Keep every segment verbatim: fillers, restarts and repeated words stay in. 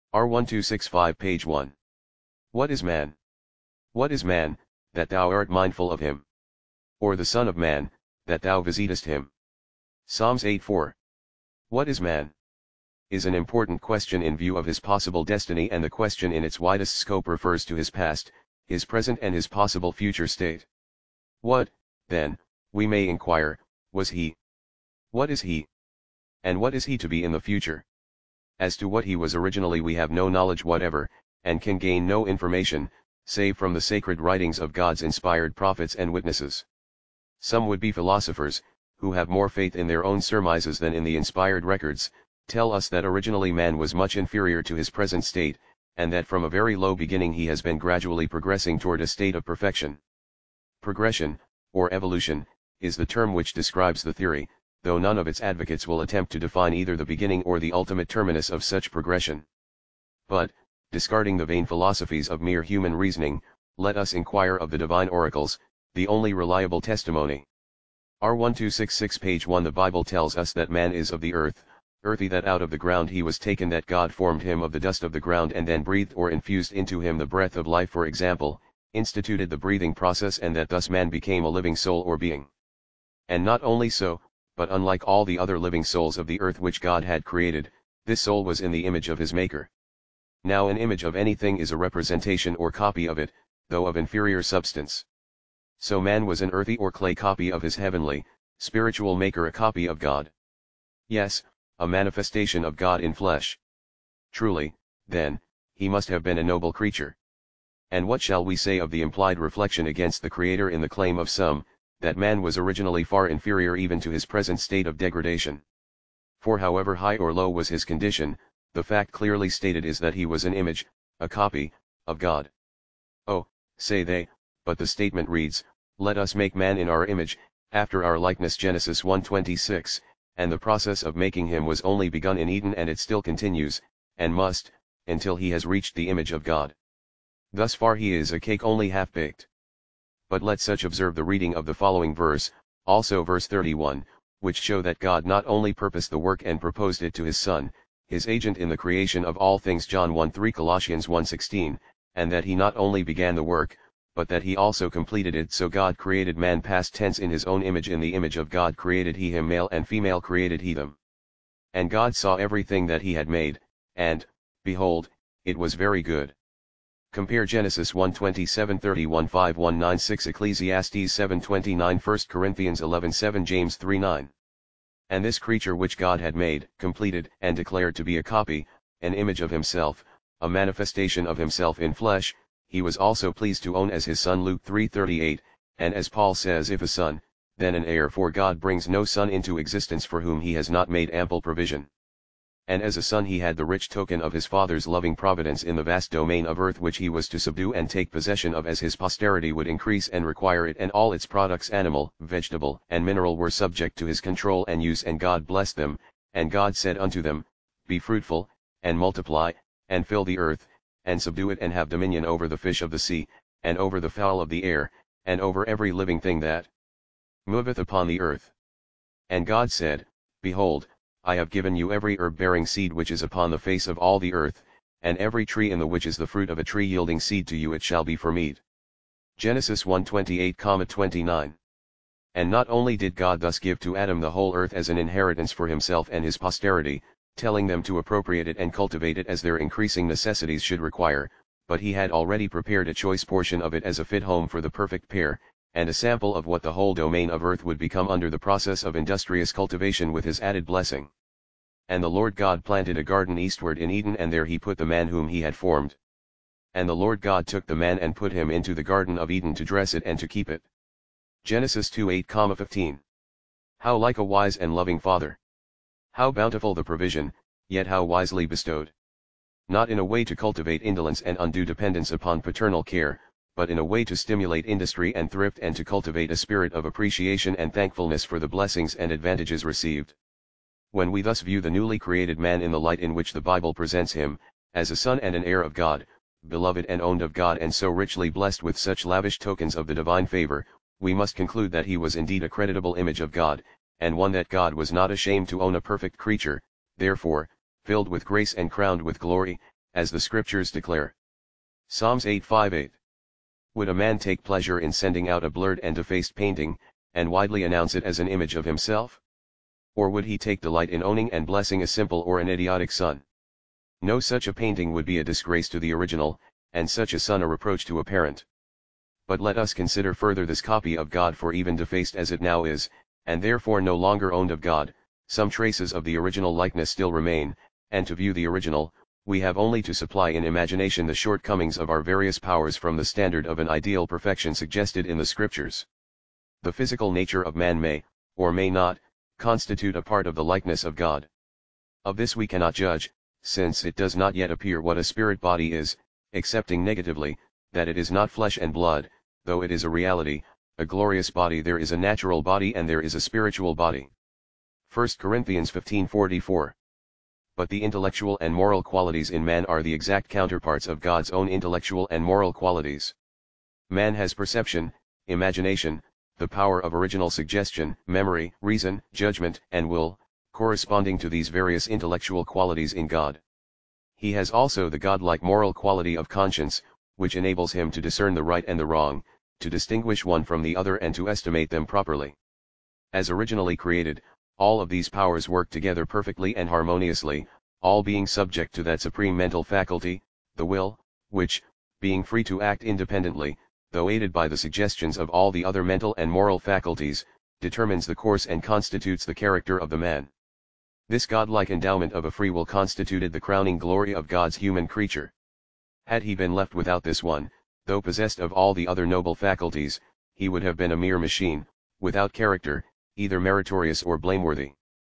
R twelve sixty-five page one. What is man? What is man, that thou art mindful of him? Or the son of man, that thou visitest him? Psalms eight four. What is man? Is an important question in view of his possible destiny, and the question in its widest scope refers to his past, his present and his possible future state. What, then, we may inquire, was he? What is he? And what is he to be in the future? As to what he was originally we have no knowledge whatever, and can gain no information, save from the sacred writings of God's inspired prophets and witnesses. Some would-be philosophers, who have more faith in their own surmises than in the inspired records, tell us that originally man was much inferior to his present state, and that from a very low beginning he has been gradually progressing toward a state of perfection. Progression, or evolution, is the term which describes the theory, though none of its advocates will attempt to define either the beginning or the ultimate terminus of such progression. But, discarding the vain philosophies of mere human reasoning, let us inquire of the divine oracles, the only reliable testimony. R twelve sixty-six page one. The Bible tells us that man is of the earth, earthy, that out of the ground he was taken, that God formed him of the dust of the ground and then breathed or infused into him the breath of life, for example, instituted the breathing process, and that thus man became a living soul or being. And not only so, but unlike all the other living souls of the earth which God had created, this soul was in the image of his Maker. Now an image of anything is a representation or copy of it, though of inferior substance. So man was an earthy or clay copy of his heavenly, spiritual Maker, a copy of God. Yes, a manifestation of God in flesh. Truly, then, he must have been a noble creature. And what shall we say of the implied reflection against the Creator in the claim of some, that man was originally far inferior even to his present state of degradation? For however high or low was his condition, the fact clearly stated is that he was an image, a copy, of God. Oh, say they, but the statement reads, "Let us make man in our image, after our likeness," Genesis one twenty-six, and the process of making him was only begun in Eden, and it still continues, and must, until he has reached the image of God. Thus far he is a cake only half baked. But let such observe the reading of the following verse, also verse thirty-one, which show that God not only purposed the work and proposed it to his Son, his agent in the creation of all things, John one three, Colossians one sixteen, and that he not only began the work, but that he also completed it. So God created man past tense in his own image, in the image of God created he him, male and female created he them. And God saw everything that he had made, and, behold, it was very good. Compare Genesis one twenty-seven, thirty-one, five one nine six, Ecclesiastes seven twenty-nine, First Corinthians eleven seven, James three nine. And this creature which God had made, completed, and declared to be a copy, an image of himself, a manifestation of himself in flesh, he was also pleased to own as his son, Luke three thirty-eight, and as Paul says, if a son, then an heir, for God brings no son into existence for whom he has not made ample provision. And as a son he had the rich token of his father's loving providence in the vast domain of earth which he was to subdue and take possession of, as his posterity would increase and require it, and all its products, animal, vegetable, and mineral, were subject to his control and use. And God blessed them, and God said unto them, Be fruitful, and multiply, and fill the earth, and subdue it, and have dominion over the fish of the sea, and over the fowl of the air, and over every living thing that moveth upon the earth. And God said, Behold, I have given you every herb bearing seed which is upon the face of all the earth, and every tree in the which is the fruit of a tree yielding seed, to you it shall be for meat. Genesis one twenty-eight, twenty-nine. And not only did God thus give to Adam the whole earth as an inheritance for himself and his posterity, telling them to appropriate it and cultivate it as their increasing necessities should require, but he had already prepared a choice portion of it as a fit home for the perfect pair, and a sample of what the whole domain of earth would become under the process of industrious cultivation with his added blessing. And the Lord God planted a garden eastward in Eden, and there he put the man whom he had formed. And the Lord God took the man and put him into the garden of Eden to dress it and to keep it. Genesis two eight, fifteen. How like a wise and loving Father! How bountiful the provision, yet how wisely bestowed! Not in a way to cultivate indolence and undue dependence upon paternal care, but in a way to stimulate industry and thrift, and to cultivate a spirit of appreciation and thankfulness for the blessings and advantages received. When we thus view the newly created man in the light in which the Bible presents him, as a son and an heir of God, beloved and owned of God, and so richly blessed with such lavish tokens of the divine favor, we must conclude that he was indeed a creditable image of God, and one that God was not ashamed to own, a perfect creature, therefore, filled with grace and crowned with glory, as the scriptures declare. Psalms eight five eight. Would a man take pleasure in sending out a blurred and defaced painting, and widely announce it as an image of himself? Or would he take delight in owning and blessing a simple or an idiotic son? No, such a painting would be a disgrace to the original, and such a son a reproach to a parent. But let us consider further this copy of God, for even defaced as it now is, and therefore no longer owned of God, some traces of the original likeness still remain, and to view the original, we have only to supply in imagination the shortcomings of our various powers from the standard of an ideal perfection suggested in the scriptures. The physical nature of man may, or may not, constitute a part of the likeness of God. Of this we cannot judge, since it does not yet appear what a spirit body is, excepting negatively, that it is not flesh and blood, though it is a reality, a glorious body. There is a natural body and there is a spiritual body. First Corinthians fifteen forty-four. But the intellectual and moral qualities in man are the exact counterparts of God's own intellectual and moral qualities. Man has perception, imagination, the power of original suggestion, memory, reason, judgment, and will, corresponding to these various intellectual qualities in God. He has also the godlike moral quality of conscience, which enables him to discern the right and the wrong, to distinguish one from the other and to estimate them properly. As originally created, all of these powers work together perfectly and harmoniously, all being subject to that supreme mental faculty, the will, which, being free to act independently, though aided by the suggestions of all the other mental and moral faculties, determines the course and constitutes the character of the man. This godlike endowment of a free will constituted the crowning glory of God's human creature. Had he been left without this one, though possessed of all the other noble faculties, he would have been a mere machine, without character, either meritorious or blameworthy.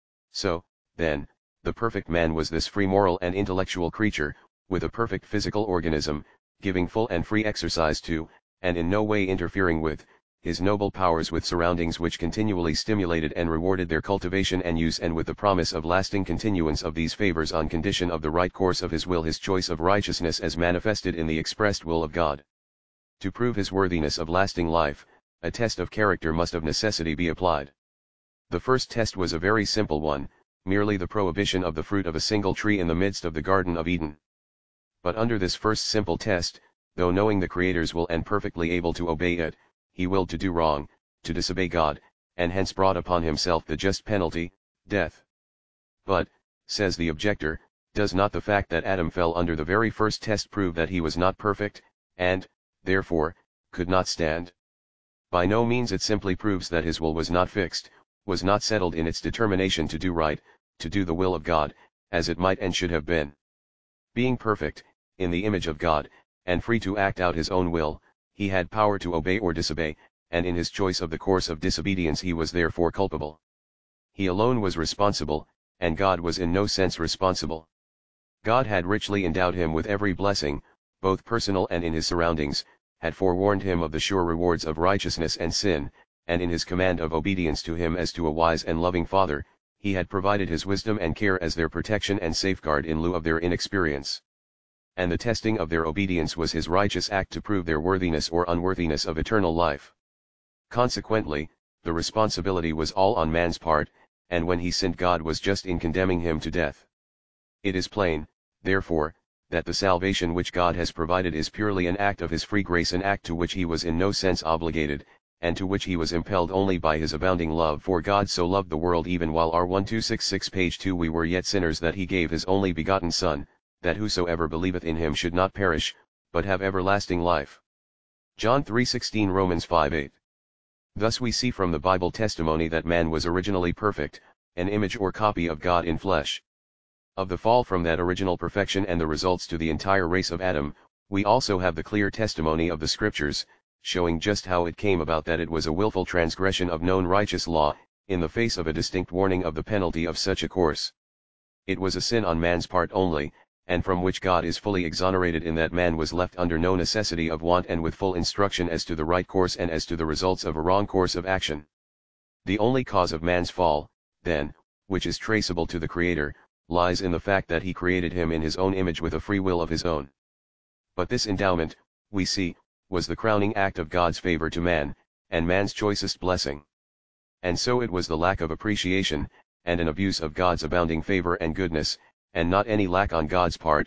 So, then, the perfect man was this free moral and intellectual creature, with a perfect physical organism, giving full and free exercise to, and in no way interfering with, his noble powers, with surroundings which continually stimulated and rewarded their cultivation and use, and with the promise of lasting continuance of these favors on condition of the right course of his will, his choice of righteousness as manifested in the expressed will of God. To prove his worthiness of lasting life, a test of character must of necessity be applied. The first test was a very simple one, merely the prohibition of the fruit of a single tree in the midst of the Garden of Eden. But under this first simple test, though knowing the Creator's will and perfectly able to obey it, he willed to do wrong, to disobey God, and hence brought upon himself the just penalty, death. But, says the objector, does not the fact that Adam fell under the very first test prove that he was not perfect, and, therefore, could not stand? By no means. It simply proves that his will was not fixed, was not settled in its determination to do right, to do the will of God, as it might and should have been. Being perfect, in the image of God, and free to act out his own will, he had power to obey or disobey, and in his choice of the course of disobedience he was therefore culpable. He alone was responsible, and God was in no sense responsible. God had richly endowed him with every blessing, both personal and in his surroundings, had forewarned him of the sure rewards of righteousness and sin, and in his command of obedience to him as to a wise and loving father, he had provided his wisdom and care as their protection and safeguard in lieu of their inexperience. And the testing of their obedience was his righteous act to prove their worthiness or unworthiness of eternal life. Consequently, the responsibility was all on man's part, and when he sinned God was just in condemning him to death. It is plain, therefore, that the salvation which God has provided is purely an act of his free grace, an act to which he was in no sense obligated, and to which he was impelled only by his abounding love. For God so loved the world, even while R twelve sixty-six page two we were yet sinners, that he gave his only begotten Son, that whosoever believeth in him should not perish, but have everlasting life. John three sixteen, Romans five eight. Thus we see from the Bible testimony that man was originally perfect, an image or copy of God in flesh. Of the fall from that original perfection and the results to the entire race of Adam, we also have the clear testimony of the Scriptures, showing just how it came about that it was a willful transgression of known righteous law, in the face of a distinct warning of the penalty of such a course. It was a sin on man's part only, and from which God is fully exonerated in that man was left under no necessity of want and with full instruction as to the right course and as to the results of a wrong course of action. The only cause of man's fall, then, which is traceable to the Creator, lies in the fact that he created him in his own image with a free will of his own. But this endowment, we see, was the crowning act of God's favor to man, and man's choicest blessing. And so it was the lack of appreciation, and an abuse of God's abounding favor and goodness, and not any lack on God's part,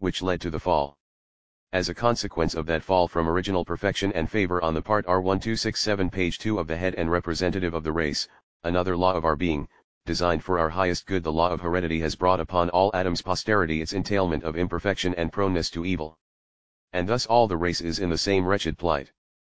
which led to the fall. As a consequence of that fall from original perfection and favor on the part R twelve sixty-seven page two of the head and representative of the race, another law of our being, designed for our highest good, the law of heredity, has brought upon all Adam's posterity its entailment of imperfection and proneness to evil. And thus all the race is in the same wretched plight.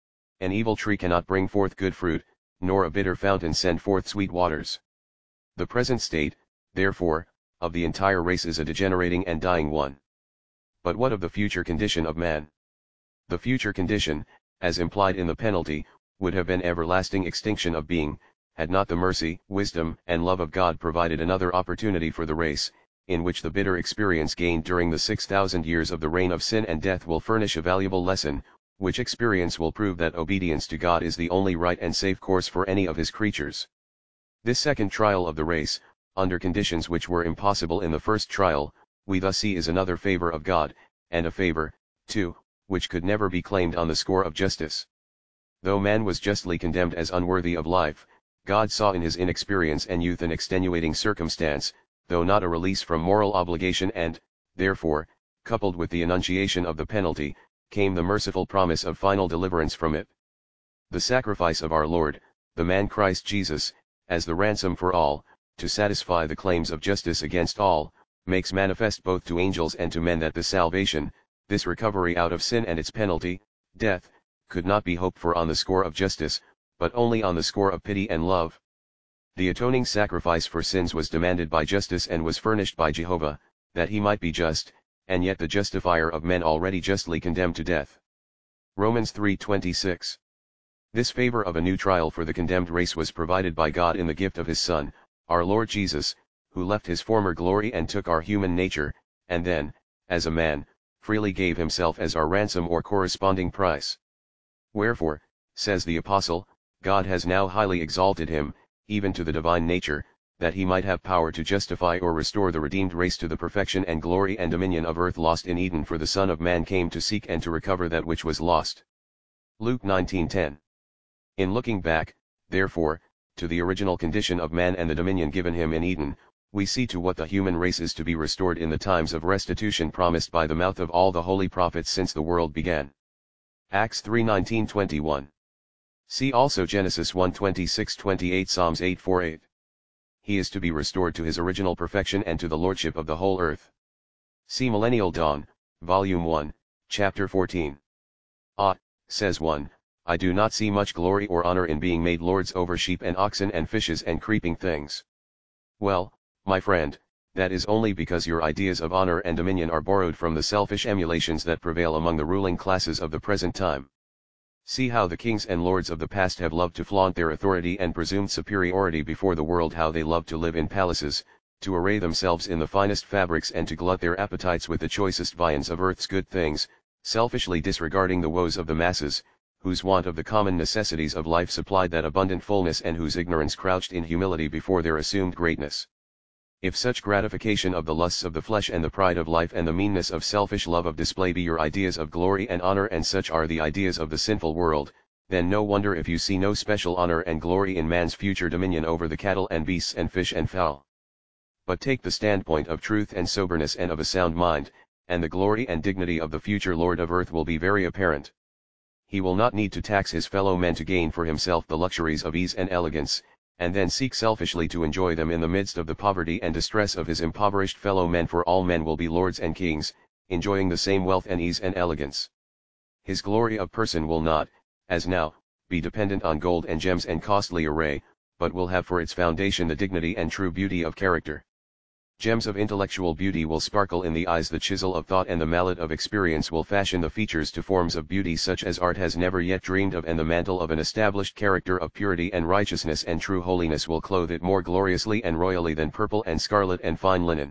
An evil tree cannot bring forth good fruit, nor a bitter fountain send forth sweet waters. The present state, therefore, of the entire race is a degenerating and dying one. But what of the future condition of man? The future condition, as implied in the penalty, would have been everlasting extinction of being, had not the mercy, wisdom, and love of God provided another opportunity for the race, in which the bitter experience gained during the six thousand years of the reign of sin and death will furnish a valuable lesson, which experience will prove that obedience to God is the only right and safe course for any of his creatures. This second trial of the race, under conditions which were impossible in the first trial, we thus see is another favor of God, and a favor, too, which could never be claimed on the score of justice. Though man was justly condemned as unworthy of life, God saw in his inexperience and youth an extenuating circumstance, though not a release from moral obligation, and, therefore, coupled with the enunciation of the penalty, came the merciful promise of final deliverance from it. The sacrifice of our Lord, the man Christ Jesus, as the ransom for all, to satisfy the claims of justice against all, makes manifest both to angels and to men that the salvation, this recovery out of sin and its penalty, death, could not be hoped for on the score of justice, but only on the score of pity and love. The atoning sacrifice for sins was demanded by justice and was furnished by Jehovah, that he might be just, and yet the justifier of men already justly condemned to death. Romans three twenty-six. This favor of a new trial for the condemned race was provided by God in the gift of his Son, our Lord Jesus, who left his former glory and took our human nature, and then, as a man, freely gave himself as our ransom or corresponding price. Wherefore, says the Apostle, God has now highly exalted him, even to the divine nature, that he might have power to justify or restore the redeemed race to the perfection and glory and dominion of earth lost in Eden, for the Son of Man came to seek and to recover that which was lost. Luke nineteen ten. In looking back, therefore, to the original condition of man and the dominion given him in Eden, we see to what the human race is to be restored in the times of restitution promised by the mouth of all the holy prophets since the world began. Acts three nineteen to twenty-one. See also Genesis one twenty-six to twenty-eight, Psalms eight four eight. He is to be restored to his original perfection and to the lordship of the whole earth. See Millennial Dawn, Volume one, Chapter fourteen. Ah, says one, I do not see much glory or honor in being made lords over sheep and oxen and fishes and creeping things. Well, my friend, that is only because your ideas of honor and dominion are borrowed from the selfish emulations that prevail among the ruling classes of the present time. See how the kings and lords of the past have loved to flaunt their authority and presumed superiority before the world, how they loved to live in palaces, to array themselves in the finest fabrics and to glut their appetites with the choicest viands of earth's good things, selfishly disregarding the woes of the masses, whose want of the common necessities of life supplied that abundant fullness and whose ignorance crouched in humility before their assumed greatness. If such gratification of the lusts of the flesh and the pride of life and the meanness of selfish love of display be your ideas of glory and honor, and such are the ideas of the sinful world, then no wonder if you see no special honor and glory in man's future dominion over the cattle and beasts and fish and fowl. But take the standpoint of truth and soberness and of a sound mind, and the glory and dignity of the future Lord of earth will be very apparent. He will not need to tax his fellow men to gain for himself the luxuries of ease and elegance, and then seek selfishly to enjoy them in the midst of the poverty and distress of his impoverished fellow men, for all men will be lords and kings, enjoying the same wealth and ease and elegance. His glory of person will not, as now, be dependent on gold and gems and costly array, but will have for its foundation the dignity and true beauty of character. Gems of intellectual beauty will sparkle in the eyes, the chisel of thought and the mallet of experience will fashion the features to forms of beauty such as art has never yet dreamed of, and the mantle of an established character of purity and righteousness and true holiness will clothe it more gloriously and royally than purple and scarlet and fine linen.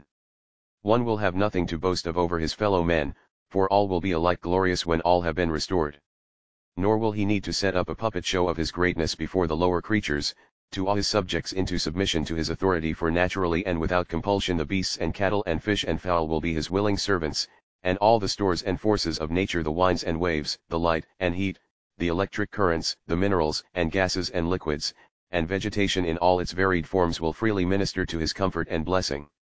One will have nothing to boast of over his fellow men, for all will be alike glorious when all have been restored. Nor will he need to set up a puppet show of his greatness before the lower creatures, to awe his subjects into submission to his authority, for naturally and without compulsion the beasts and cattle and fish and fowl will be his willing servants, and all the stores and forces of nature, the winds and waves, the light and heat, the electric currents, the minerals and gases and liquids, and vegetation in all its varied forms will freely minister to his comfort and blessing.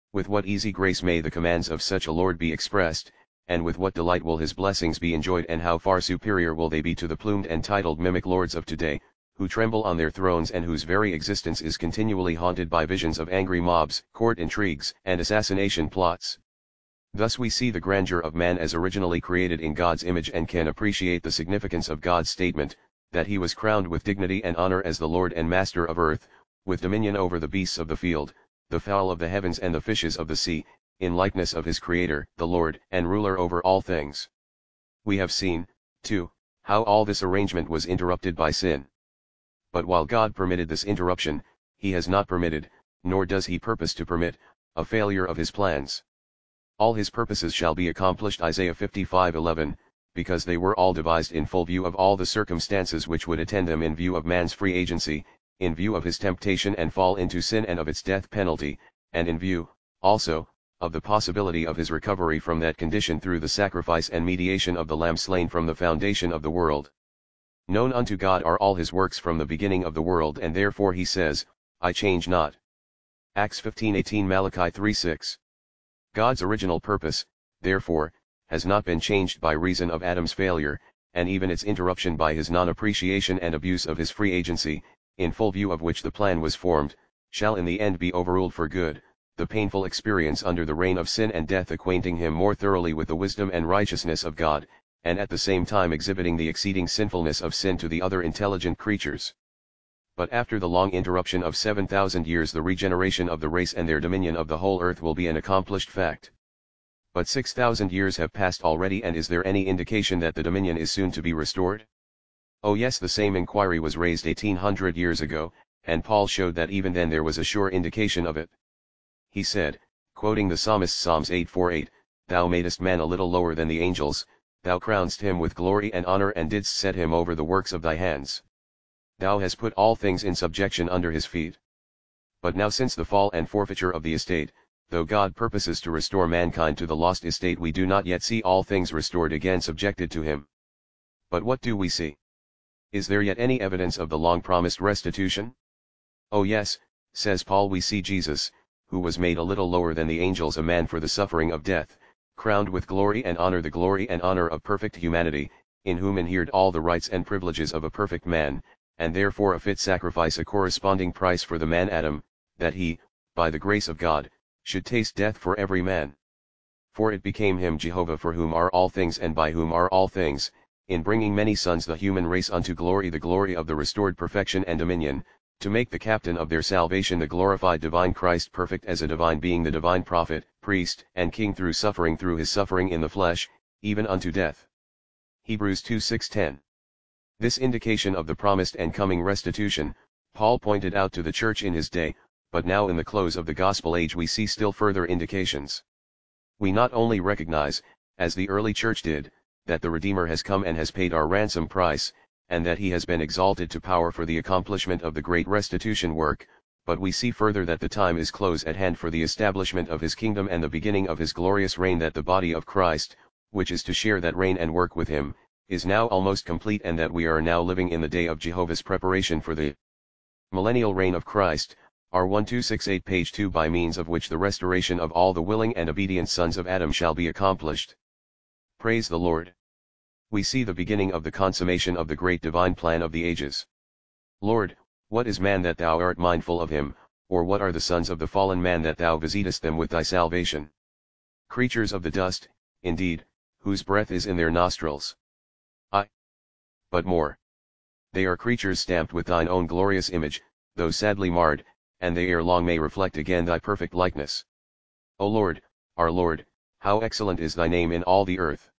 With what easy grace may the commands of such a Lord be expressed, and with what delight will his blessings be enjoyed, and how far superior will they be to the plumed and titled mimic lords of today, who tremble on their thrones and whose very existence is continually haunted by visions of angry mobs, court intrigues, and assassination plots. Thus we see the grandeur of man as originally created in God's image, and can appreciate the significance of God's statement, that he was crowned with dignity and honor as the Lord and Master of earth, with dominion over the beasts of the field, the fowl of the heavens and the fishes of the sea, in likeness of his Creator, the Lord, and ruler over all things. We have seen, too, how all this arrangement was interrupted by sin. But while God permitted this interruption, he has not permitted, nor does he purpose to permit, a failure of his plans. All his purposes shall be accomplished, Isaiah fifty-five eleven, because they were all devised in full view of all the circumstances which would attend them, in view of man's free agency, in view of his temptation and fall into sin and of its death penalty, and in view, also, of the possibility of his recovery from that condition through the sacrifice and mediation of the Lamb slain from the foundation of the world. Known unto God are all his works from the beginning of the world, and therefore he says, I change not. Acts fifteen eighteen, Malachi three six. God's original purpose, therefore, has not been changed by reason of Adam's failure, and even its interruption by his non-appreciation and abuse of his free agency, in full view of which the plan was formed, shall in the end be overruled for good, the painful experience under the reign of sin and death acquainting him more thoroughly with the wisdom and righteousness of God, and at the same time exhibiting the exceeding sinfulness of sin to the other intelligent creatures. But after the long interruption of seven thousand years, the regeneration of the race and their dominion of the whole earth will be an accomplished fact. But six thousand years have passed already, and is there any indication that the dominion is soon to be restored? Oh yes, the same inquiry was raised eighteen hundred years ago, and Paul showed that even then there was a sure indication of it. He said, quoting the psalmist Psalms eight four eight, Thou madest man a little lower than the angels, thou crownedst him with glory and honor, and didst set him over the works of thy hands. Thou hast put all things in subjection under his feet. But now, since the fall and forfeiture of the estate, though God purposes to restore mankind to the lost estate, we do not yet see all things restored again subjected to him. But what do we see? Is there yet any evidence of the long-promised restitution? Oh yes, says Paul, we see Jesus, who was made a little lower than the angels, a man for the suffering of death, crowned with glory and honor, the glory and honor of perfect humanity, in whom inhered all the rights and privileges of a perfect man, and therefore a fit sacrifice, a corresponding price for the man Adam, that he, by the grace of God, should taste death for every man. For it became him, Jehovah, for whom are all things and by whom are all things, in bringing many sons the human race unto glory, the glory of the restored perfection and dominion, to make the captain of their salvation the glorified divine Christ, perfect as a divine being, the divine prophet, priest, and king, through suffering, through his suffering in the flesh, even unto death. Hebrews two six ten. This indication of the promised and coming restitution, Paul pointed out to the church in his day, but now in the close of the gospel age we see still further indications. We not only recognize, as the early church did, that the Redeemer has come and has paid our ransom price, and that he has been exalted to power for the accomplishment of the great restitution work, but we see further that the time is close at hand for the establishment of his kingdom and the beginning of his glorious reign, that the body of Christ, which is to share that reign and work with him, is now almost complete, and that we are now living in the day of Jehovah's preparation for the millennial reign of Christ, R twelve sixty-eight page two, by means of which the restoration of all the willing and obedient sons of Adam shall be accomplished. Praise the Lord. We see the beginning of the consummation of the great divine plan of the ages. Lord, what is man that thou art mindful of him, or what are the sons of the fallen man that thou visitest them with thy salvation? Creatures of the dust, indeed, whose breath is in their nostrils. Aye. But more. They are creatures stamped with thine own glorious image, though sadly marred, and they ere long may reflect again thy perfect likeness. O Lord, our Lord, how excellent is thy name in all the earth!